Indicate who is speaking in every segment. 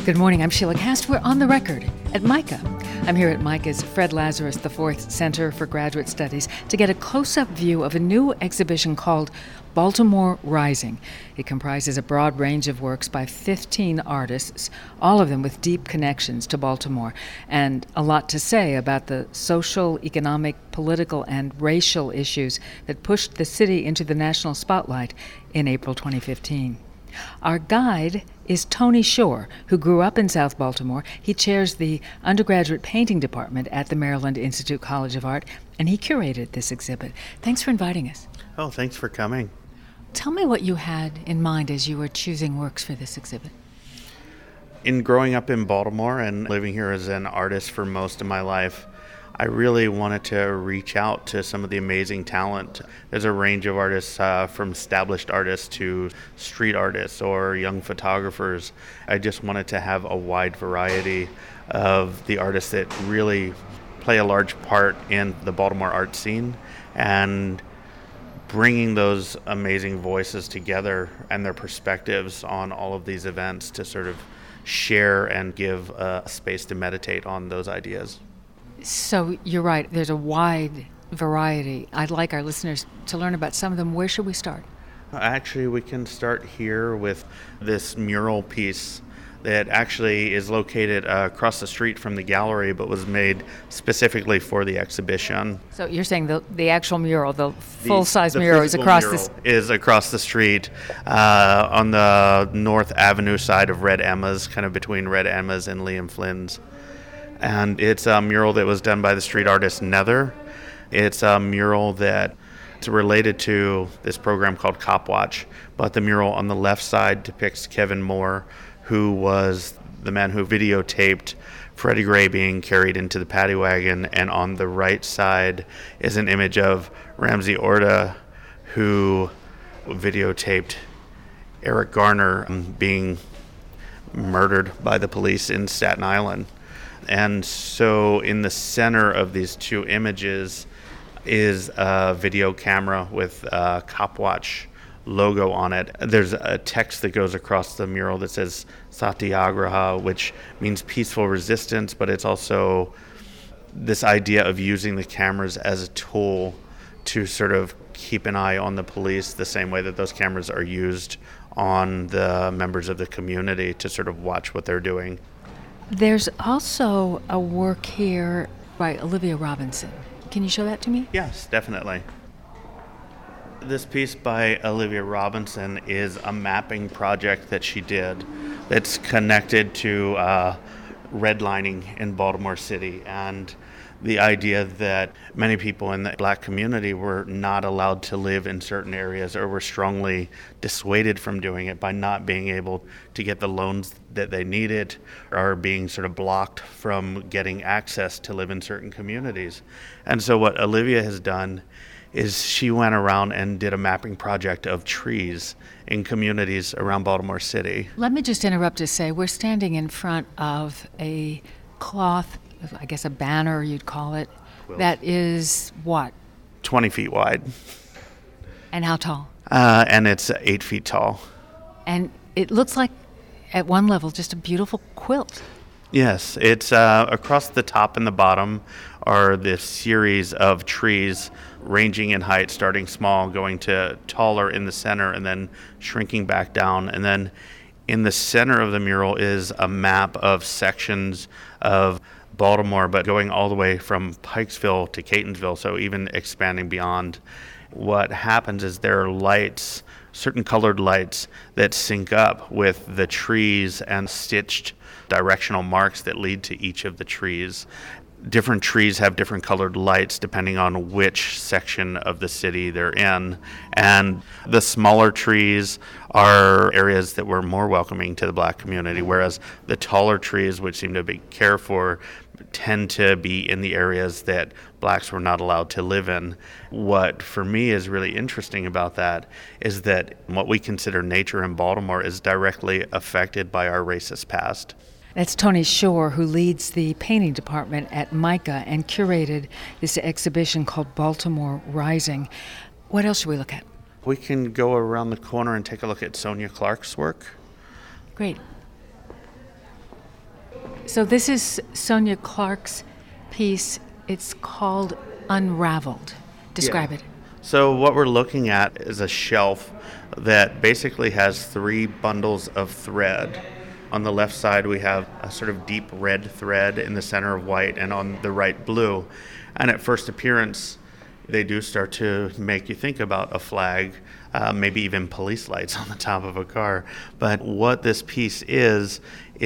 Speaker 1: Good morning, I'm Sheila Cast. We're on the record at MICA. I'm here at MICA's Fred Lazarus IV Center for Graduate Studies to get a close-up view of a new exhibition called Baltimore Rising. It comprises a broad range of works by 15 artists, all of them with deep connections to Baltimore, and a lot to say about the social, economic, political, and racial issues that pushed the city into the national spotlight in April 2015. Our guide is Tony Shore, who grew up in South Baltimore. He chairs the undergraduate painting department at the Maryland Institute College of Art, and he curated this exhibit. Thanks for inviting us.
Speaker 2: Oh, thanks for coming.
Speaker 1: Tell me what you had in mind as you were choosing works for this exhibit.
Speaker 2: In growing up in Baltimore and living here as an artist for most of my life, I really wanted to reach out to some of the amazing talent. There's a range of artists, from established artists to street artists or young photographers. I just wanted to have a wide variety of the artists that really play a large part in the Baltimore art scene, and bringing those amazing voices together and their perspectives on all of these events to sort of share and give a space to meditate on those ideas.
Speaker 1: So you're right, there's a wide variety. I'd like our listeners to learn about some of them. Where should we start?
Speaker 2: Actually, we can start here with this mural piece that actually is located across the street from the gallery, but was made specifically for the exhibition.
Speaker 1: So you're saying the actual mural, the full-size mural is across this?
Speaker 2: Is across the street on the North Avenue side of Red Emma's, kind of between Red Emma's and Liam Flynn's. And it's a mural that was done by the street artist Nether. It's a mural that is related to this program called Cop Watch, but the mural on the left side depicts Kevin Moore, who was the man who videotaped Freddie Gray being carried into the paddy wagon, and on the right side is an image of Ramsey Orta, who videotaped Eric Garner being murdered by the police in Staten Island. And so in the center of these two images is a video camera with a Cop Watch logo on it. There's a text that goes across the mural that says Satyagraha, which means peaceful resistance, but it's also this idea of using the cameras as a tool to sort of keep an eye on the police, the same way that those cameras are used on the members of the community to sort of watch what they're doing.
Speaker 1: There's also a work here by Olivia Robinson. Can you show that to me?
Speaker 2: Yes, definitely. This piece by Olivia Robinson is a mapping project that she did that's connected to redlining in Baltimore City, and the idea that many people in the black community were not allowed to live in certain areas, or were strongly dissuaded from doing it by not being able to get the loans that they needed, or being sort of blocked from getting access to live in certain communities. And so what Olivia has done is she went around and did a mapping project of trees in communities around Baltimore City.
Speaker 1: Let me just interrupt to say we're standing in front of a cloth, I guess a banner you'd call it, that is what?
Speaker 2: 20 feet wide.
Speaker 1: And how tall?
Speaker 2: And it's 8 feet tall.
Speaker 1: And it looks like, at one level, just a beautiful quilt.
Speaker 2: Yes, it's across the top and the bottom are this series of trees ranging in height, starting small, going to taller in the center, and then shrinking back down. And then in the center of the mural is a map of sections of Baltimore, but going all the way from Pikesville to Catonsville, so even expanding beyond. What happens is there are lights, certain colored lights, that sync up with the trees and stitched directional marks that lead to each of the trees. Different trees have different colored lights depending on which section of the city they're in. And the smaller trees are areas that were more welcoming to the black community, whereas the taller trees, which seem to be cared for, tend to be in the areas that blacks were not allowed to live in. What for me is really interesting about that is that what we consider nature in Baltimore is directly affected by our racist past.
Speaker 1: That's Tony Shore, who leads the painting department at MICA and curated this exhibition called Baltimore Rising. What else should we look at?
Speaker 2: We can go around the corner and take a look at Sonia Clark's work.
Speaker 1: Great. So this is Sonia Clark's piece. It's called Unraveled. Describe it.
Speaker 2: So what we're looking at is a shelf that basically has 3 bundles of thread. On the left side, we have a sort of deep red thread in the center of white, and on the right, blue. And at first appearance, they do start to make you think about a flag, maybe even police lights on the top of a car. But what this piece is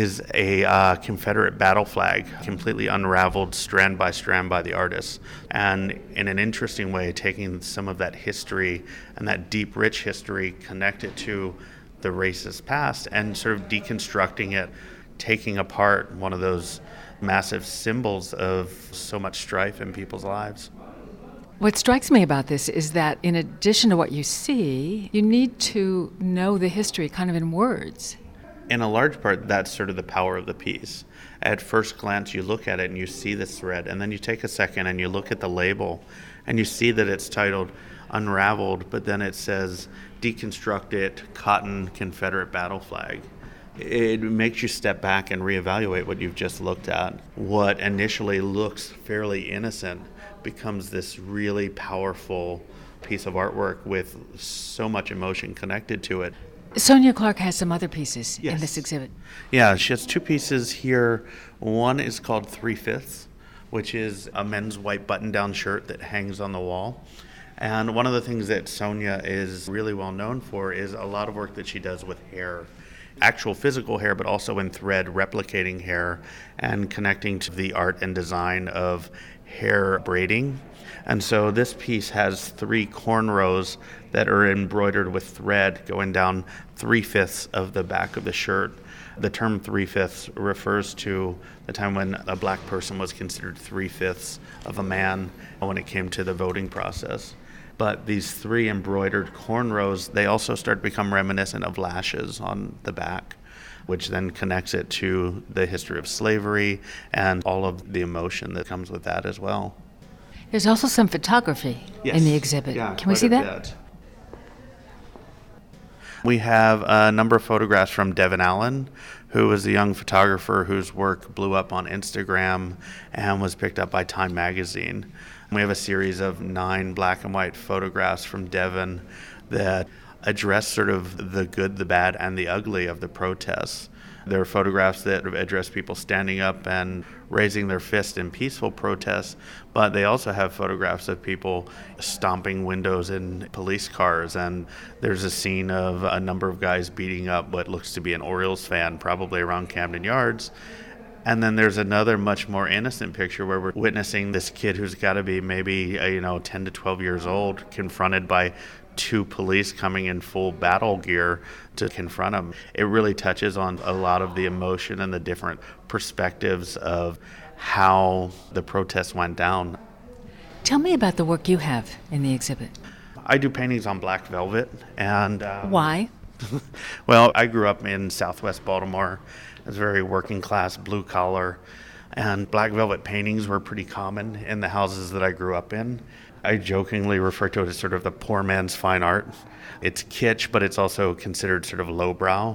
Speaker 2: a Confederate battle flag, completely unraveled strand by the artist. And in an interesting way, taking some of that history and that deep, rich history, connect it to the racist past and sort of deconstructing it, taking apart one of those massive symbols of so much strife in people's lives.
Speaker 1: What strikes me about this is that in addition to what you see, you need to know the history kind of in words.
Speaker 2: In a large part, that's sort of the power of the piece. At first glance, you look at it and you see this thread, and then you take a second and you look at the label, and you see that it's titled Unraveled, but then it says Deconstruct It, Cotton Confederate Battle Flag. It makes you step back and reevaluate what you've just looked at. What initially looks fairly innocent becomes this really powerful piece of artwork with so much emotion connected to it.
Speaker 1: Sonia Clark has some other pieces in this exhibit.
Speaker 2: Yeah, she has 2 pieces here. One is called 3/5, which is a men's white button-down shirt that hangs on the wall. And one of the things that Sonia is really well known for is a lot of work that she does with hair. Actual physical hair, but also in thread, replicating hair and connecting to the art and design of hair braiding. And so this piece has 3 cornrows that are embroidered with thread going down 3/5 of the back of the shirt. The term 3/5 refers to the time when a black person was considered 3/5 of a man when it came to the voting process. But these 3 embroidered cornrows, they also start to become reminiscent of lashes on the back, which then connects it to the history of slavery and all of the emotion that comes with that as well.
Speaker 1: There's also some photography in the exhibit.
Speaker 2: Yeah,
Speaker 1: Can we see that?
Speaker 2: Bit. We have a number of photographs from Devin Allen, who is a young photographer whose work blew up on Instagram and was picked up by Time magazine. We have a series of 9 black and white photographs from Devin that address sort of the good, the bad, and the ugly of the protests. There are photographs that address people standing up and raising their fist in peaceful protests, but they also have photographs of people stomping windows in police cars, and there's a scene of a number of guys beating up what looks to be an Orioles fan, probably around Camden Yards. And then there's another much more innocent picture where we're witnessing this kid who's got to be maybe 10 to 12 years old, confronted by 2 police coming in full battle gear to confront him. It really touches on a lot of the emotion and the different perspectives of how the protests went down.
Speaker 1: Tell me about the work you have in the exhibit.
Speaker 2: I do paintings on black velvet. And
Speaker 1: why?
Speaker 2: Well, I grew up in Southwest Baltimore. It's very working class, blue collar, and black velvet paintings were pretty common in the houses that I grew up in. I jokingly refer to it as sort of the poor man's fine art. It's kitsch, but it's also considered sort of lowbrow.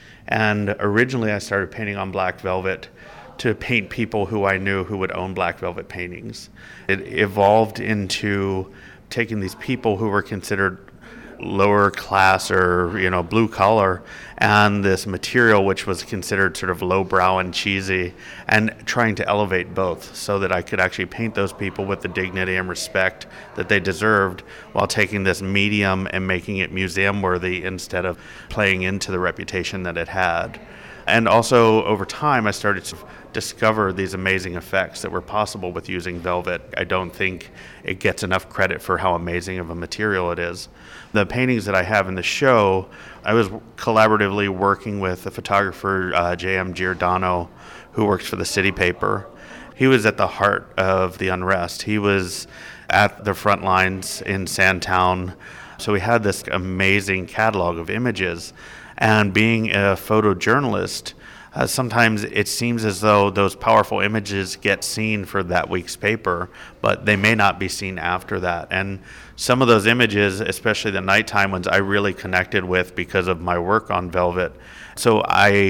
Speaker 2: And originally I started painting on black velvet to paint people who I knew who would own black velvet paintings. It evolved into taking these people who were considered lower class or blue collar, and this material which was considered sort of lowbrow and cheesy, and trying to elevate both so that I could actually paint those people with the dignity and respect that they deserved, while taking this medium and making it museum worthy instead of playing into the reputation that it had. And also over time I started to discover these amazing effects that were possible with using velvet. I don't think it gets enough credit for how amazing of a material it is. The paintings that I have in the show, I was collaboratively working with the photographer J.M. Giordano, who works for the City Paper. He was at the heart of the unrest. He was at the front lines in Sandtown. So we had this amazing catalog of images. And being a photojournalist, sometimes it seems as though those powerful images get seen for that week's paper, but they may not be seen after that. And some of those images, especially the nighttime ones, I really connected with because of my work on velvet. So I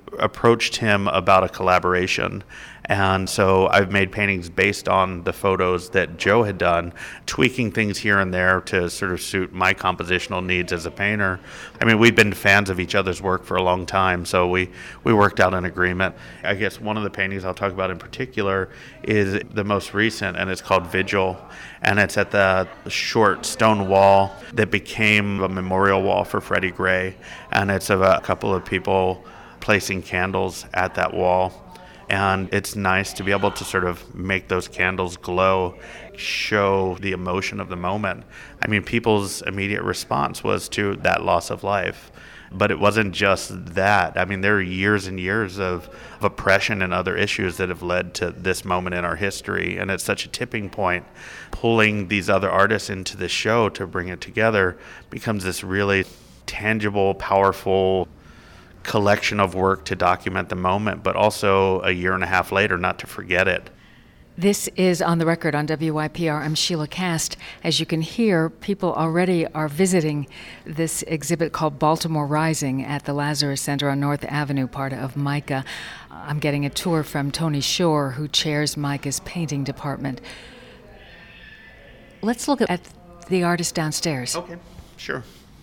Speaker 2: approached him about a collaboration. And so I've made paintings based on the photos that Joe had done, tweaking things here and there to sort of suit my compositional needs as a painter. I mean, we'd been fans of each other's work for a long time, so we worked out an agreement. I guess one of the paintings I'll talk about in particular is the most recent, and it's called Vigil. And it's at the short stone wall that became a memorial wall for Freddie Gray. And it's of a couple of people placing candles at that wall. And it's nice to be able to sort of make those candles glow, show the emotion of the moment. I mean, people's immediate response was to that loss of life. But it wasn't just that. I mean, there are years and years of oppression and other issues that have led to this moment in our history. And it's such a tipping point. Pulling these other artists into the show to bring it together becomes this really tangible, powerful collection of work to document the moment, but also a year and a half later, not to forget it.
Speaker 1: This is On the Record on WYPR. I'm Sheila Kast. As you can hear, people already are visiting this exhibit called Baltimore Rising at the Lazarus Center on North Avenue, part of MICA. I'm getting a tour from Tony Shore, who chairs MICA's painting department. Let's look at the artist downstairs.
Speaker 2: Okay, sure.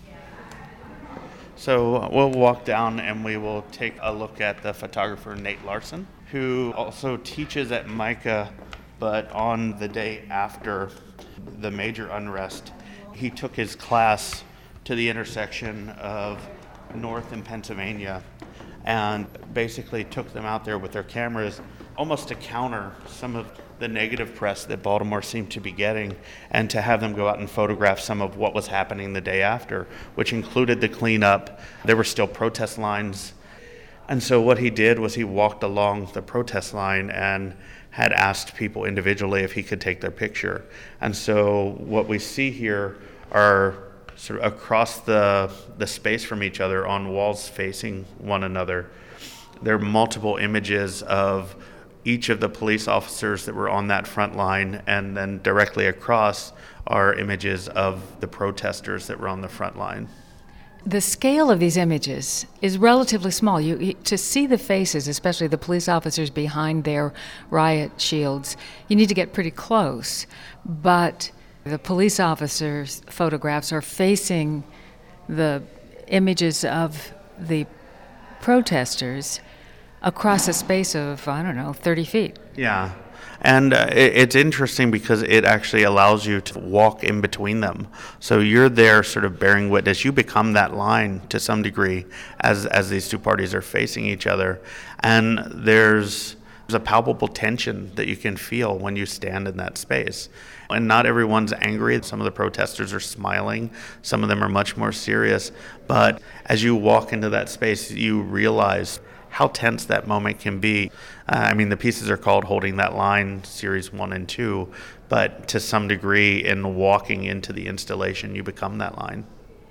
Speaker 2: So we'll walk down and we will take a look at the photographer Nate Larson, who also teaches at MICA, but on the day after the major unrest, he took his class to the intersection of North and Pennsylvania and basically took them out there with their cameras almost to counter some of the negative press that Baltimore seemed to be getting, and to have them go out and photograph some of what was happening the day after, which included the cleanup. There were still protest lines. And so what he did was he walked along the protest line and had asked people individually if he could take their picture. And so what we see here are sort of across the space from each other on walls facing one another. There are multiple images of each of the police officers that were on that front line, and then directly across are images of the protesters that were on the front line.
Speaker 1: The scale of these images is relatively small. To see the faces, especially the police officers behind their riot shields, you need to get pretty close. But the police officers' photographs are facing the images of the protesters across a space of, 30 feet.
Speaker 2: Yeah. And it's interesting because it actually allows you to walk in between them. So you're there sort of bearing witness. You become that line to some degree as these two parties are facing each other. And there's a palpable tension that you can feel when you stand in that space. And not everyone's angry. Some of the protesters are smiling. Some of them are much more serious. But as you walk into that space, you realize how tense that moment can be. The pieces are called Holding That Line, Series 1 and 2, but to some degree, in walking into the installation, you become that line.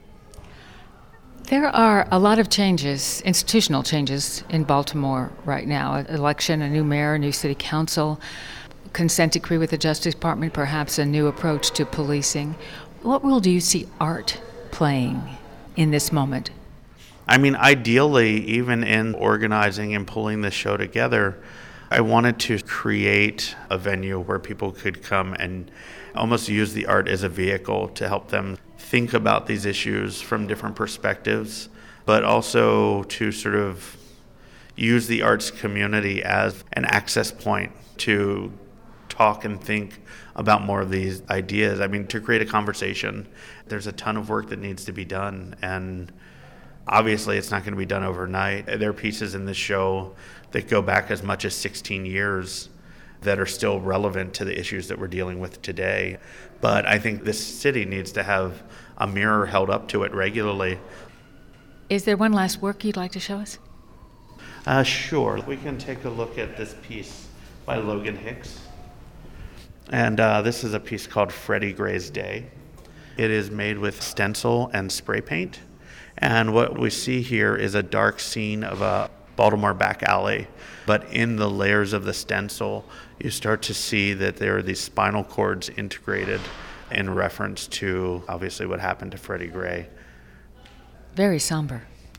Speaker 1: There are a lot of changes, institutional changes in Baltimore right now. An election, a new mayor, a new city council, consent decree with the Justice Department, perhaps a new approach to policing. What role do you see art playing in this moment?
Speaker 2: Ideally, even in organizing and pulling this show together, I wanted to create a venue where people could come and almost use the art as a vehicle to help them think about these issues from different perspectives, but also to sort of use the arts community as an access point to talk and think about more of these ideas. To create a conversation. There's a ton of work that needs to be done, and obviously, it's not going to be done overnight. There are pieces in this show that go back as much as 16 years that are still relevant to the issues that we're dealing with today. But I think this city needs to have a mirror held up to it regularly.
Speaker 1: Is there one last work you'd like to show us?
Speaker 2: Sure. We can take a look at this piece by Logan Hicks. And this is a piece called Freddie Gray's Day. It is made with stencil and spray paint. And what we see here is a dark scene of a Baltimore back alley. But in the layers of the stencil, you start to see that there are these spinal cords integrated in reference to, obviously, what happened to Freddie Gray.
Speaker 1: Very somber.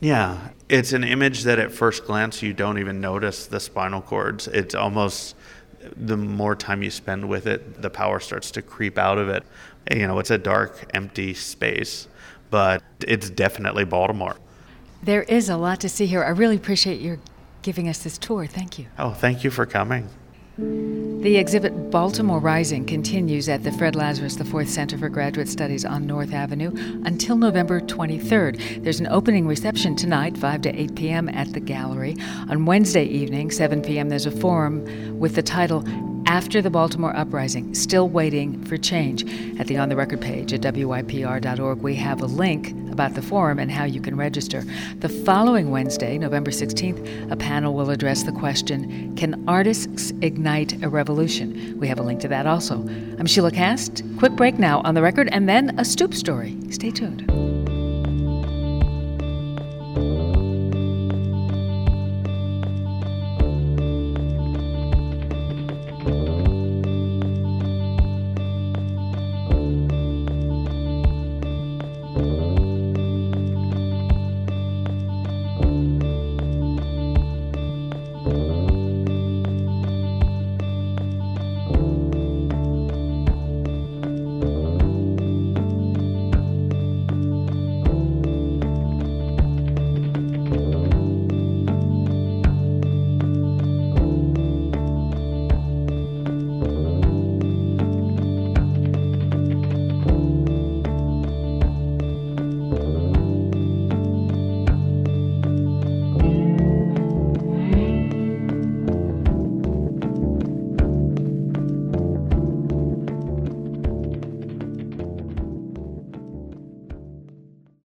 Speaker 2: Yeah, it's an image that at first glance you don't even notice the spinal cords. It's almost, the more time you spend with it, the power starts to creep out of it. It's a dark, empty space, but it's definitely Baltimore.
Speaker 1: There is a lot to see here. I really appreciate your giving us this tour. Thank you.
Speaker 2: Oh, thank you for coming.
Speaker 1: The exhibit Baltimore Rising continues at the Fred Lazarus IV Center for Graduate Studies on North Avenue until November 23rd. There's an opening reception tonight, 5 to 8 p.m. at the gallery. On Wednesday evening, 7 p.m., there's a forum with the title After the Baltimore Uprising, Still Waiting for Change. At the On the Record page at wypr.org, we have a link about the forum and how you can register. The following Wednesday, November 16th, a panel will address the question, Can Artists Ignite a Revolution? We have a link to that also. I'm Sheila Kast. Quick break now on the record, and then a Stoop story. Stay tuned.